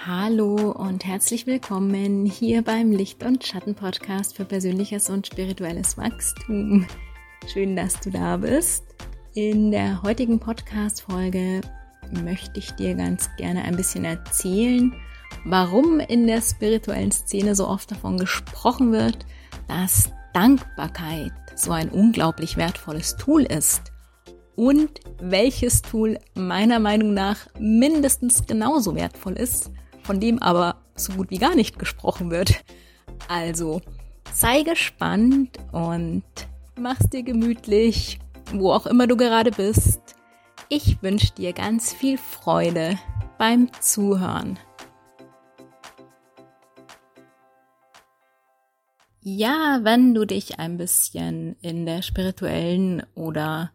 Hallo und herzlich willkommen hier beim Licht- und Schatten-Podcast für persönliches und spirituelles Wachstum. Schön, dass du da bist. In der heutigen Podcast-Folge möchte ich dir ganz gerne ein bisschen erzählen, warum in der spirituellen Szene so oft davon gesprochen wird, dass Dankbarkeit so ein unglaublich wertvolles Tool ist. Und welches Tool meiner Meinung nach mindestens genauso wertvoll ist, von dem aber so gut wie gar nicht gesprochen wird. Also sei gespannt und mach's dir gemütlich, wo auch immer du gerade bist. Ich wünsche dir ganz viel Freude beim Zuhören. Ja, wenn du dich ein bisschen in der spirituellen oder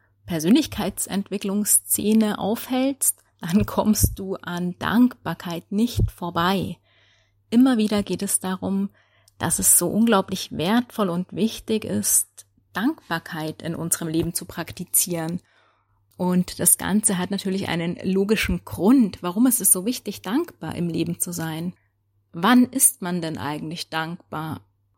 Persönlichkeitsentwicklungsszene aufhältst, dann kommst du an Dankbarkeit nicht vorbei. Immer wieder geht es darum, dass es so unglaublich wertvoll und wichtig ist, Dankbarkeit in unserem Leben zu praktizieren. Und das Ganze hat natürlich einen logischen Grund, warum es ist so wichtig, dankbar im Leben zu sein. Wann ist man denn eigentlich dankbar?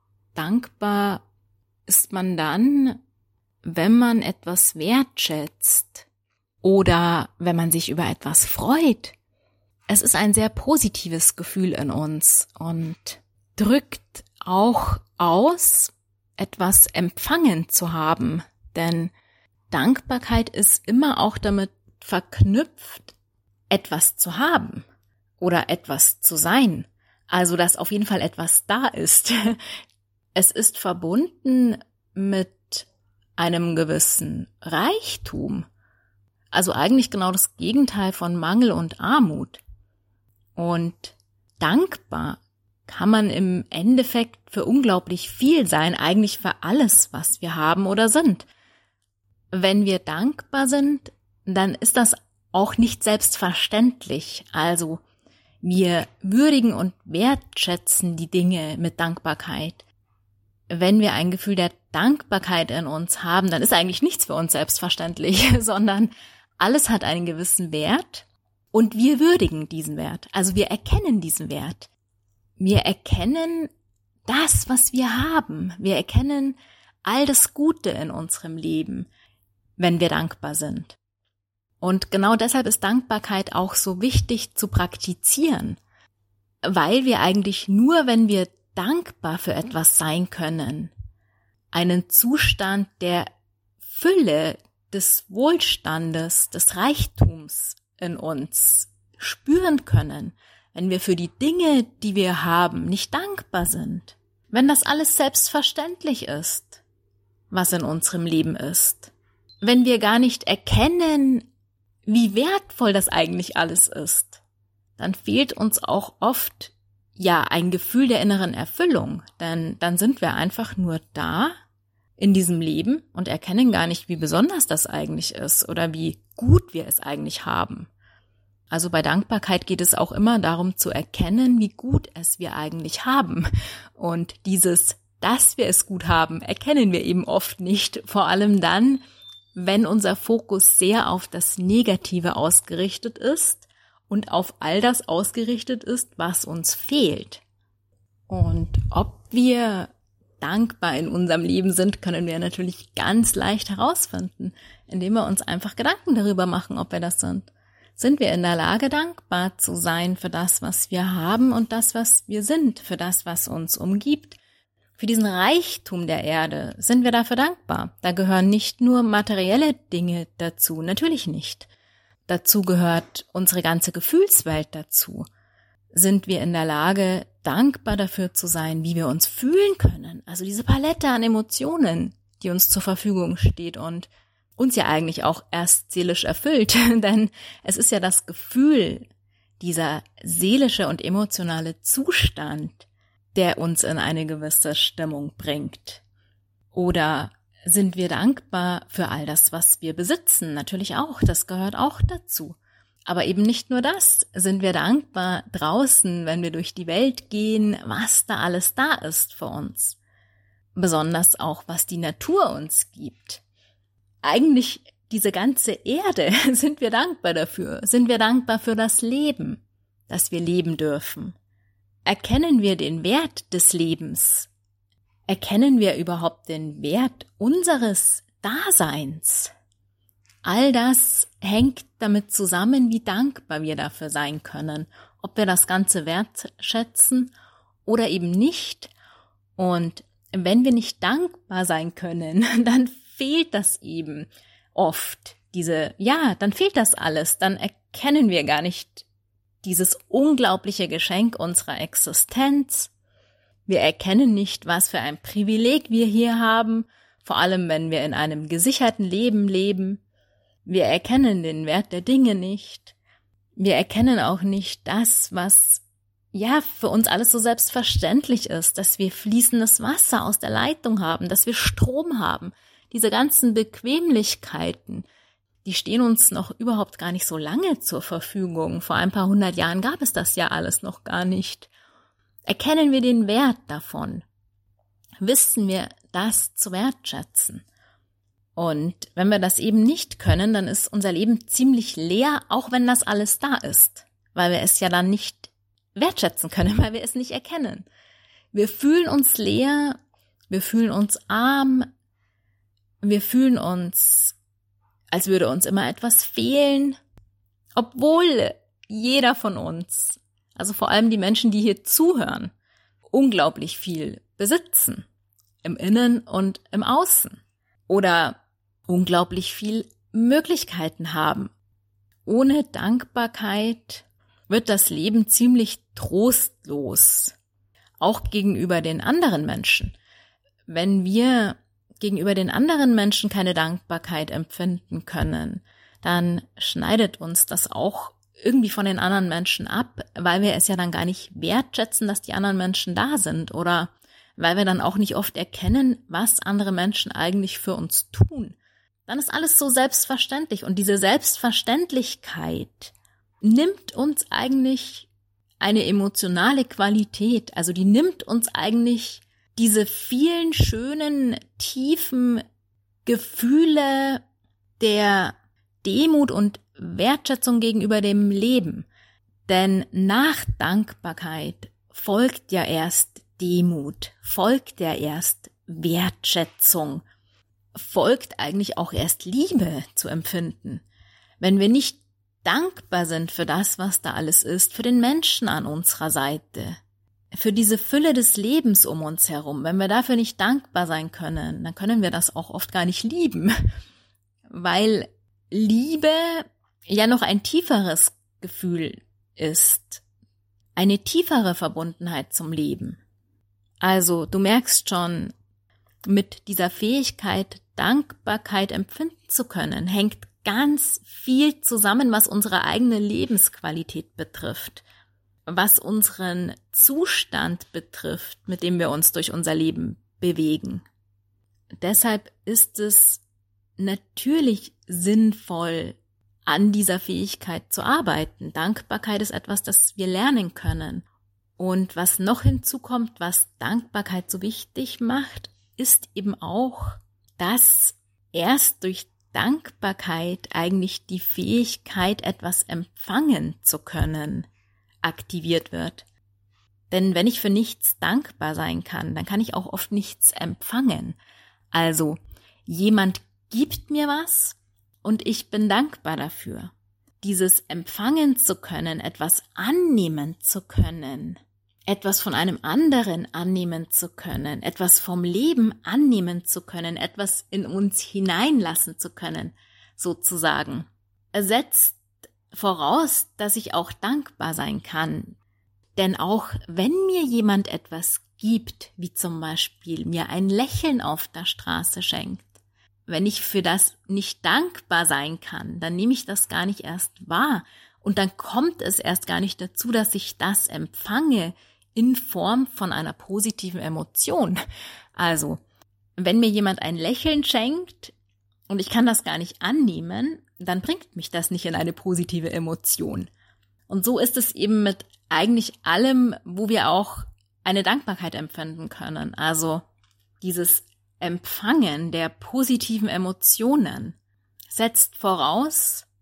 Dankbar ist man dann, wenn man etwas wertschätzt oder wenn man sich über etwas freut. Es ist ein sehr positives Gefühl in uns und drückt auch aus, etwas empfangen zu haben. Denn Dankbarkeit ist immer auch damit verknüpft, etwas zu haben oder etwas zu sein. Also, dass auf jeden Fall etwas da ist. Es ist verbunden mit einem gewissen Reichtum. Also eigentlich genau das Gegenteil von Mangel und Armut. Und dankbar kann man im Endeffekt für unglaublich viel sein, eigentlich für alles, was wir haben oder sind. Wenn wir dankbar sind, dann ist das auch nicht selbstverständlich. Also wir würdigen und wertschätzen die Dinge mit Dankbarkeit. Wenn wir ein Gefühl der Dankbarkeit in uns haben, dann ist eigentlich nichts für uns selbstverständlich, sondern alles hat einen gewissen Wert und wir würdigen diesen Wert. Also wir erkennen diesen Wert. Wir erkennen das, was wir haben. Wir erkennen all das Gute in unserem Leben, wenn wir dankbar sind. Und genau deshalb ist Dankbarkeit auch so wichtig zu praktizieren, weil wir eigentlich nur, wenn wir dankbar für etwas sein können, einen Zustand der Fülle, des Wohlstandes, des Reichtums in uns spüren können, wenn wir für die Dinge, die wir haben, nicht dankbar sind, wenn das alles selbstverständlich ist, was in unserem Leben ist, wenn wir gar nicht erkennen, wie wertvoll das eigentlich alles ist, dann fehlt uns auch oft ein Gefühl der inneren Erfüllung, denn dann sind wir einfach nur da in diesem Leben und erkennen gar nicht, wie besonders das eigentlich ist oder wie gut wir es eigentlich haben. Also bei Dankbarkeit geht es auch immer darum zu erkennen, wie gut es wir eigentlich haben. Und dass wir es gut haben, erkennen wir eben oft nicht, vor allem dann, wenn unser Fokus sehr auf das Negative ausgerichtet ist und auf all das ausgerichtet ist, was uns fehlt. Und ob wir dankbar in unserem Leben sind, können wir natürlich ganz leicht herausfinden, indem wir uns einfach Gedanken darüber machen, ob wir das sind. Sind wir in der Lage, dankbar zu sein für das, was wir haben und das, was wir sind, für das, was uns umgibt? Für diesen Reichtum der Erde sind wir dafür dankbar. Da gehören nicht nur materielle Dinge dazu, natürlich nicht. Dazu gehört unsere ganze Gefühlswelt dazu. Sind wir in der Lage, dankbar dafür zu sein, wie wir uns fühlen können? Also diese Palette an Emotionen, die uns zur Verfügung steht und uns ja eigentlich auch erst seelisch erfüllt. Denn es ist ja das Gefühl, dieser seelische und emotionale Zustand, der uns in eine gewisse Stimmung bringt. Oder sind wir dankbar für all das, was wir besitzen? Natürlich auch, das gehört auch dazu. Aber eben nicht nur das. Sind wir dankbar draußen, wenn wir durch die Welt gehen, was da alles da ist für uns? Besonders auch, was die Natur uns gibt. Eigentlich diese ganze Erde, sind wir dankbar dafür? Sind wir dankbar für das Leben? dass wir leben dürfen? Erkennen wir den Wert des Lebens? Erkennen wir überhaupt den Wert unseres Daseins? All das hängt damit zusammen, wie dankbar wir dafür sein können, ob wir das Ganze wertschätzen oder eben nicht. Und wenn wir nicht dankbar sein können, dann fehlt das eben oft. Dann fehlt das alles, dann erkennen wir gar nicht dieses unglaubliche Geschenk unserer Existenz. Wir erkennen nicht, was für ein Privileg wir hier haben, vor allem wenn wir in einem gesicherten Leben leben. Wir erkennen den Wert der Dinge nicht. Wir erkennen auch nicht das, was für uns alles so selbstverständlich ist, dass wir fließendes Wasser aus der Leitung haben, dass wir Strom haben. Diese ganzen Bequemlichkeiten, die stehen uns noch überhaupt gar nicht so lange zur Verfügung. Vor ein paar 100 Jahren gab es das ja alles noch gar nicht. Erkennen wir den Wert davon? Wissen wir das zu wertschätzen? Und wenn wir das eben nicht können, dann ist unser Leben ziemlich leer, auch wenn das alles da ist, weil wir es ja dann nicht wertschätzen können, weil wir es nicht erkennen. Wir fühlen uns leer, wir fühlen uns arm, wir fühlen uns, als würde uns immer etwas fehlen, obwohl jeder von uns, also vor allem die Menschen, die hier zuhören, unglaublich viel besitzen, im Innen und im Außen oder unglaublich viel Möglichkeiten haben. Ohne Dankbarkeit wird das Leben ziemlich trostlos, auch gegenüber den anderen Menschen. Wenn wir gegenüber den anderen Menschen keine Dankbarkeit empfinden können, dann schneidet uns das auch irgendwie von den anderen Menschen ab, weil wir es ja dann gar nicht wertschätzen, dass die anderen Menschen da sind oder weil wir dann auch nicht oft erkennen, was andere Menschen eigentlich für uns tun. Dann ist alles so selbstverständlich und diese Selbstverständlichkeit nimmt uns eigentlich eine emotionale Qualität, also die nimmt uns eigentlich diese vielen schönen, tiefen Gefühle der Demut und Wertschätzung gegenüber dem Leben. Denn nach Dankbarkeit folgt ja erst Demut, folgt ja erst Wertschätzung, folgt eigentlich auch erst Liebe zu empfinden. Wenn wir nicht dankbar sind für das, was da alles ist, für den Menschen an unserer Seite, für diese Fülle des Lebens um uns herum, wenn wir dafür nicht dankbar sein können, dann können wir das auch oft gar nicht lieben, weil Liebe ja noch ein tieferes Gefühl ist, eine tiefere Verbundenheit zum Leben. Also du merkst schon, mit dieser Fähigkeit, Dankbarkeit empfinden zu können, hängt ganz viel zusammen, was unsere eigene Lebensqualität betrifft, was unseren Zustand betrifft, mit dem wir uns durch unser Leben bewegen. Deshalb ist es natürlich sinnvoll, an dieser Fähigkeit zu arbeiten. Dankbarkeit ist etwas, das wir lernen können. Und was noch hinzukommt, was Dankbarkeit so wichtig macht, ist eben auch, dass erst durch Dankbarkeit eigentlich die Fähigkeit, etwas empfangen zu können, aktiviert wird. Denn wenn ich für nichts dankbar sein kann, dann kann ich auch oft nichts empfangen. Also jemand gibt mir was und ich bin dankbar dafür. Dieses empfangen zu können, etwas annehmen zu können, etwas von einem anderen annehmen zu können, etwas vom Leben annehmen zu können, etwas in uns hineinlassen zu können, sozusagen, setzt voraus, dass ich auch dankbar sein kann. Denn auch wenn mir jemand etwas gibt, wie zum Beispiel mir ein Lächeln auf der Straße schenkt, wenn ich für das nicht dankbar sein kann, dann nehme ich das gar nicht erst wahr und dann kommt es erst gar nicht dazu, dass ich das empfange in Form von einer positiven Emotion. Also, wenn mir jemand ein Lächeln schenkt und ich kann das gar nicht annehmen, dann bringt mich das nicht in eine positive Emotion. Und so ist es eben mit eigentlich allem, wo wir auch eine Dankbarkeit empfinden können. Also dieses Empfangen der positiven Emotionen setzt voraus,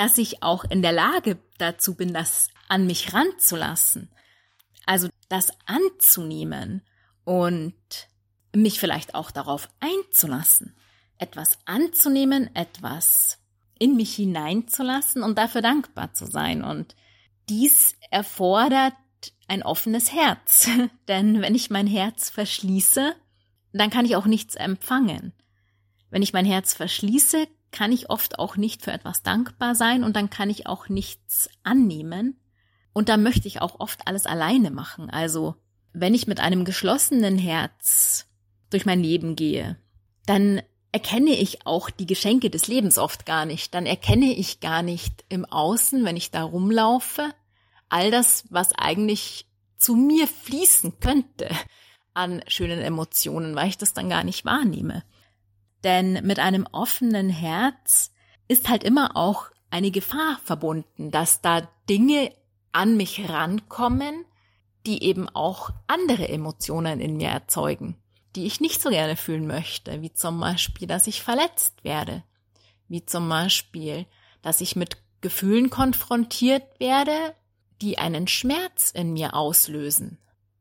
dass ich auch in der Lage dazu bin, das an mich ranzulassen. Also das anzunehmen und mich vielleicht auch darauf einzulassen. Etwas anzunehmen, etwas in mich hineinzulassen und dafür dankbar zu sein. Und dies erfordert ein offenes Herz. Denn wenn ich mein Herz verschließe, dann kann ich auch nichts empfangen. Wenn ich mein Herz verschließe, kann ich oft auch nicht für etwas dankbar sein und dann kann ich auch nichts annehmen. Und da möchte ich auch oft alles alleine machen. Also wenn ich mit einem geschlossenen Herz durch mein Leben gehe, dann erkenne ich auch die Geschenke des Lebens oft gar nicht. Dann erkenne ich gar nicht im Außen, wenn ich da rumlaufe, all das, was eigentlich zu mir fließen könnte an schönen Emotionen, weil ich das dann gar nicht wahrnehme. Denn mit einem offenen Herz ist halt immer auch eine Gefahr verbunden, dass da Dinge an mich rankommen, die eben auch andere Emotionen in mir erzeugen, die ich nicht so gerne fühlen möchte, wie zum Beispiel, dass ich verletzt werde, wie zum Beispiel, dass ich mit Gefühlen konfrontiert werde, die einen Schmerz in mir auslösen.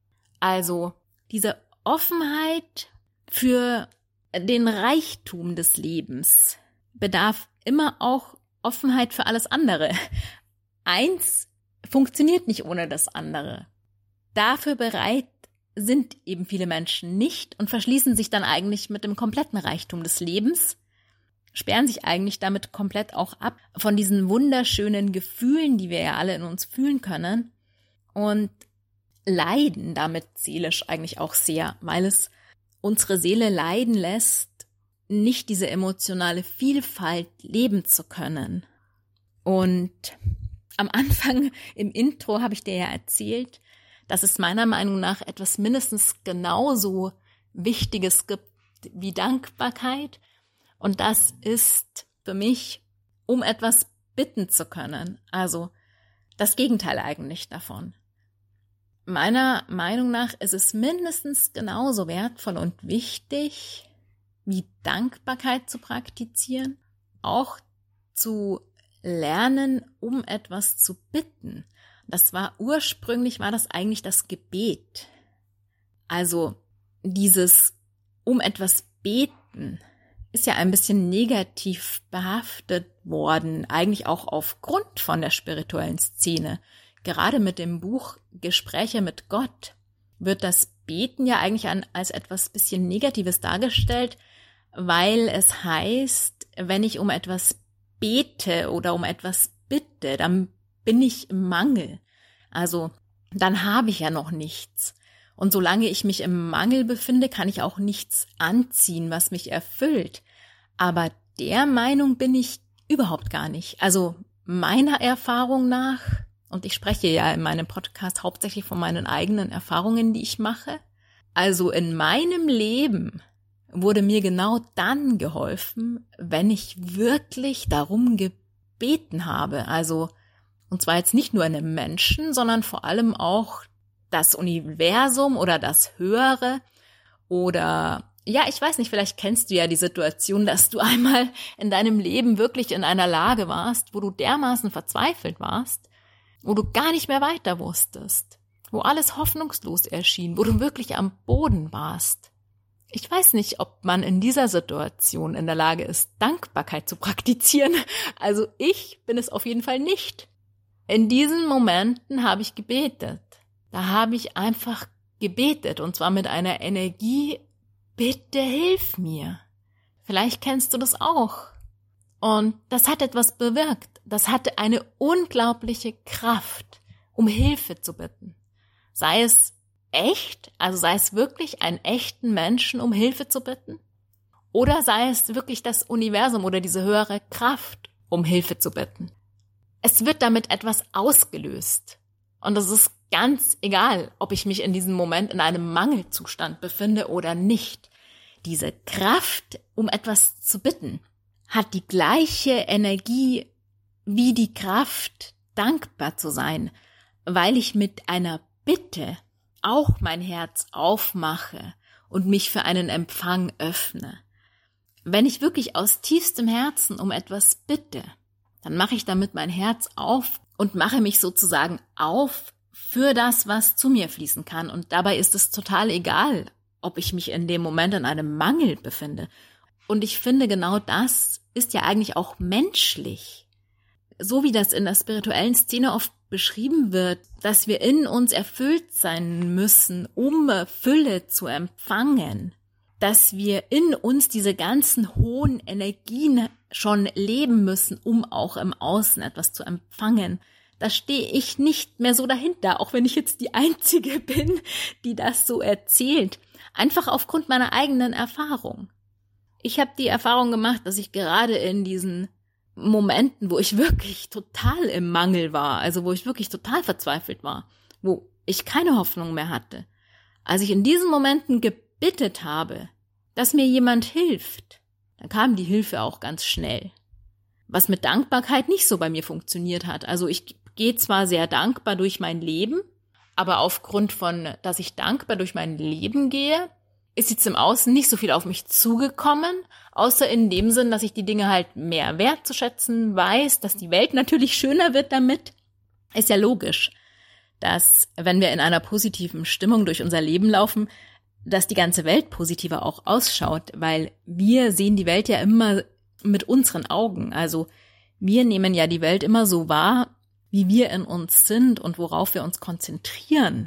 Also diese Offenheit für den Reichtum des Lebens bedarf immer auch Offenheit für alles andere. Eins funktioniert nicht ohne das andere. Dafür bereit sind eben viele Menschen nicht und verschließen sich dann eigentlich mit dem kompletten Reichtum des Lebens, sperren sich eigentlich damit komplett auch ab von diesen wunderschönen Gefühlen, die wir ja alle in uns fühlen können und leiden damit seelisch eigentlich auch sehr, weil es unsere Seele leiden lässt, nicht diese emotionale Vielfalt leben zu können. Und am Anfang im Intro habe ich dir ja erzählt, dass es meiner Meinung nach etwas mindestens genauso Wichtiges gibt wie Dankbarkeit. Und das ist für mich, um etwas bitten zu können. Also das Gegenteil eigentlich davon. Meiner Meinung nach ist es mindestens genauso wertvoll und wichtig, wie Dankbarkeit zu praktizieren, auch zu lernen, um etwas zu bitten. Ursprünglich war das eigentlich das Gebet. Also dieses um etwas beten ist ja ein bisschen negativ behaftet worden, eigentlich auch aufgrund von der spirituellen Szene. Gerade mit dem Buch Gespräche mit Gott wird das Beten ja eigentlich als etwas bisschen Negatives dargestellt, weil es heißt, wenn ich um etwas bete oder um etwas bitte, dann bin ich im Mangel. Also dann habe ich ja noch nichts. Und solange ich mich im Mangel befinde, kann ich auch nichts anziehen, was mich erfüllt. Aber der Meinung bin ich überhaupt gar nicht. Also meiner Erfahrung nach, und ich spreche ja in meinem Podcast hauptsächlich von meinen eigenen Erfahrungen, die ich mache. Also in meinem Leben wurde mir genau dann geholfen, wenn ich wirklich darum gebeten habe. Also, und zwar jetzt nicht nur einem Menschen, sondern vor allem auch das Universum oder das Höhere oder, ja, ich weiß nicht, vielleicht kennst du ja die Situation, dass du einmal in deinem Leben wirklich in einer Lage warst, wo du dermaßen verzweifelt warst, wo du gar nicht mehr weiter wusstest, wo alles hoffnungslos erschien, wo du wirklich am Boden warst. Ich weiß nicht, ob man in dieser Situation in der Lage ist, Dankbarkeit zu praktizieren. Also ich bin es auf jeden Fall nicht. In diesen Momenten habe ich gebetet. Da habe ich einfach gebetet und zwar mit einer Energie, bitte hilf mir. Vielleicht kennst du das auch. Und das hat etwas bewirkt. Das hatte eine unglaubliche Kraft, um Hilfe zu bitten. Sei es echt, also sei es wirklich einen echten Menschen, um Hilfe zu bitten, oder sei es wirklich das Universum oder diese höhere Kraft, um Hilfe zu bitten. Es wird damit etwas ausgelöst. Und es ist ganz egal, ob ich mich in diesem Moment in einem Mangelzustand befinde oder nicht. Diese Kraft, um etwas zu bitten, hat die gleiche Energie wie die Kraft, dankbar zu sein, weil ich mit einer Bitte auch mein Herz aufmache und mich für einen Empfang öffne. Wenn ich wirklich aus tiefstem Herzen um etwas bitte, dann mache ich damit mein Herz auf und mache mich sozusagen auf für das, was zu mir fließen kann. Und dabei ist es total egal, ob ich mich in dem Moment in einem Mangel befinde. Und ich finde, genau das ist ja eigentlich auch menschlich. So wie das in der spirituellen Szene oft beschrieben wird, dass wir in uns erfüllt sein müssen, um Fülle zu empfangen, dass wir in uns diese ganzen hohen Energien schon leben müssen, um auch im Außen etwas zu empfangen. Da stehe ich nicht mehr so dahinter, auch wenn ich jetzt die Einzige bin, die das so erzählt. Einfach aufgrund meiner eigenen Erfahrung. Ich habe die Erfahrung gemacht, dass ich gerade in diesen Momenten, wo ich wirklich total im Mangel war, also wo ich wirklich total verzweifelt war, wo ich keine Hoffnung mehr hatte, als ich in diesen Momenten gebittet habe, dass mir jemand hilft, dann kam die Hilfe auch ganz schnell. Was mit Dankbarkeit nicht so bei mir funktioniert hat. Also ich gehe zwar sehr dankbar durch mein Leben, aber aufgrund von, dass ich dankbar durch mein Leben gehe, ist jetzt im Außen nicht so viel auf mich zugekommen, außer in dem Sinn, dass ich die Dinge halt mehr wertzuschätzen weiß, dass die Welt natürlich schöner wird damit. Ist ja logisch, dass wenn wir in einer positiven Stimmung durch unser Leben laufen, dass die ganze Welt positiver auch ausschaut, weil wir sehen die Welt ja immer mit unseren Augen. Also wir nehmen ja die Welt immer so wahr, wie wir in uns sind und worauf wir uns konzentrieren.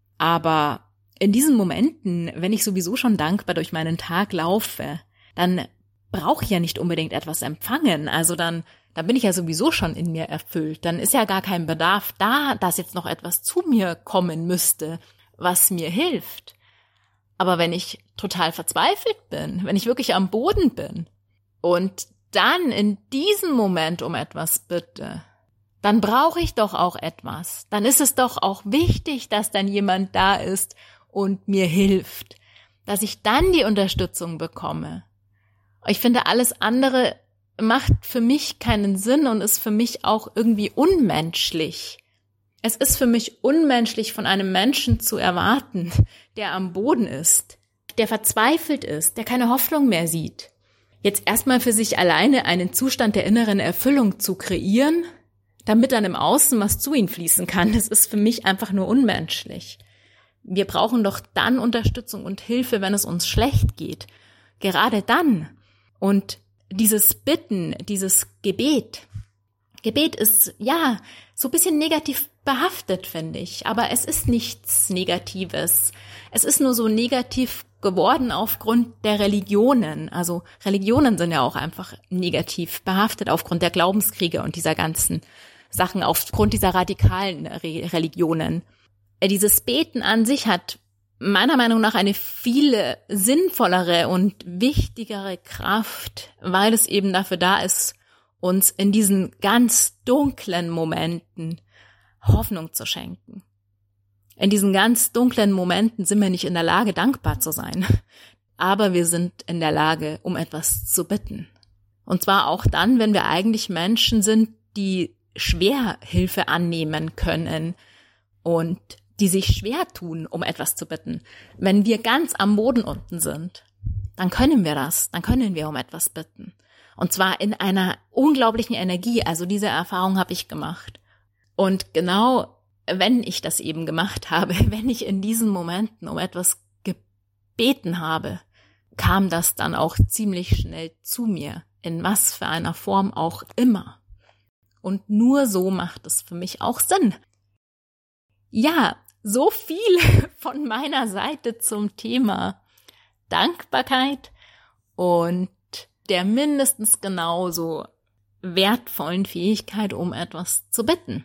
Aber in diesen Momenten, wenn ich sowieso schon dankbar durch meinen Tag laufe, dann brauche ich ja nicht unbedingt etwas empfangen. Also dann bin ich ja sowieso schon in mir erfüllt. Dann ist ja gar kein Bedarf da, dass jetzt noch etwas zu mir kommen müsste, was mir hilft. Aber wenn ich total verzweifelt bin, wenn ich wirklich am Boden bin und dann in diesem Moment um etwas bitte, dann brauche ich doch auch etwas. Dann ist es doch auch wichtig, dass dann jemand da ist und mir hilft, dass ich dann die Unterstützung bekomme. Ich finde, alles andere macht für mich keinen Sinn und ist für mich auch irgendwie unmenschlich. Es ist für mich unmenschlich, von einem Menschen zu erwarten, der am Boden ist, der verzweifelt ist, der keine Hoffnung mehr sieht. Jetzt erstmal für sich alleine einen Zustand der inneren Erfüllung zu kreieren, damit dann im Außen was zu ihm fließen kann, das ist für mich einfach nur unmenschlich. Wir brauchen doch dann Unterstützung und Hilfe, wenn es uns schlecht geht. Gerade dann. Und dieses Bitten, dieses Gebet ist, ja, so ein bisschen negativ behaftet, finde ich. Aber es ist nichts Negatives. Es ist nur so negativ geworden aufgrund der Religionen. Also Religionen sind ja auch einfach negativ behaftet aufgrund der Glaubenskriege und dieser ganzen Sachen, aufgrund dieser radikalen Religionen. Dieses Beten an sich hat meiner Meinung nach eine viel sinnvollere und wichtigere Kraft, weil es eben dafür da ist, uns in diesen ganz dunklen Momenten Hoffnung zu schenken. In diesen ganz dunklen Momenten sind wir nicht in der Lage, dankbar zu sein, aber wir sind in der Lage, um etwas zu bitten. Und zwar auch dann, wenn wir eigentlich Menschen sind, die schwer Hilfe annehmen können und die sich schwer tun, um etwas zu bitten. Wenn wir ganz am Boden unten sind, dann können wir das, dann können wir um etwas bitten. Und zwar in einer unglaublichen Energie, also diese Erfahrung habe ich gemacht. Und genau, wenn ich das eben gemacht habe, wenn ich in diesen Momenten um etwas gebeten habe, kam das dann auch ziemlich schnell zu mir, in was für einer Form auch immer. Und nur so macht es für mich auch Sinn. Ja, so viel von meiner Seite zum Thema Dankbarkeit und der mindestens genauso wertvollen Fähigkeit, um etwas zu bitten.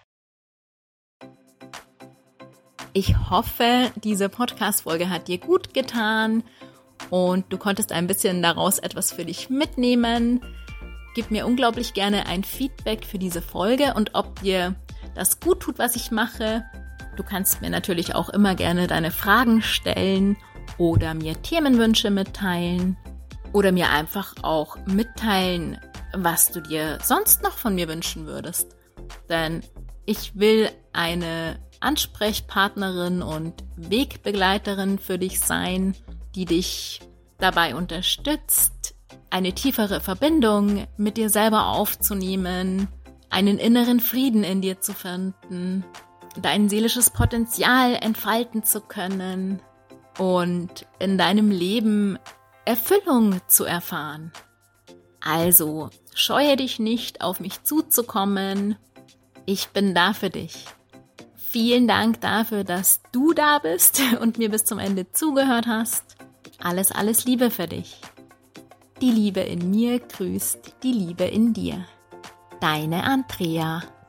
Ich hoffe, diese Podcast-Folge hat dir gut getan und du konntest ein bisschen daraus etwas für dich mitnehmen. Gib mir unglaublich gerne ein Feedback für diese Folge und ob dir das gut tut, was ich mache. Du kannst mir natürlich auch immer gerne deine Fragen stellen oder mir Themenwünsche mitteilen oder mir einfach auch mitteilen, was du dir sonst noch von mir wünschen würdest. Denn ich will eine Ansprechpartnerin und Wegbegleiterin für dich sein, die dich dabei unterstützt, eine tiefere Verbindung mit dir selber aufzunehmen, einen inneren Frieden in dir zu finden, dein seelisches Potenzial entfalten zu können und in deinem Leben Erfüllung zu erfahren. Also, scheue dich nicht, auf mich zuzukommen. Ich bin da für dich. Vielen Dank dafür, dass du da bist und mir bis zum Ende zugehört hast. Alles Liebe für dich. Die Liebe in mir grüßt die Liebe in dir. Deine Andrea.